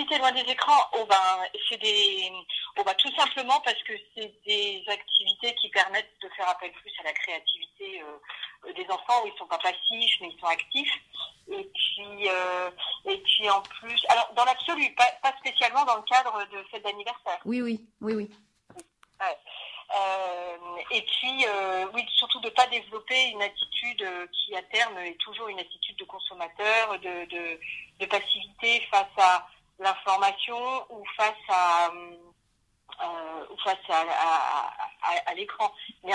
activités loin des écrans, tout simplement parce que c'est des activités qui permettent de faire appel plus à la créativité des enfants, où ils sont pas passifs mais ils sont actifs. Et puis en plus, alors dans l'absolu, pas spécialement dans le cadre de fête d'anniversaire. Oui. Ouais. Et puis, oui, surtout de pas développer une attitude qui à terme est toujours une attitude de consommateur, de passivité face à l'information ou face à l'écran. Mais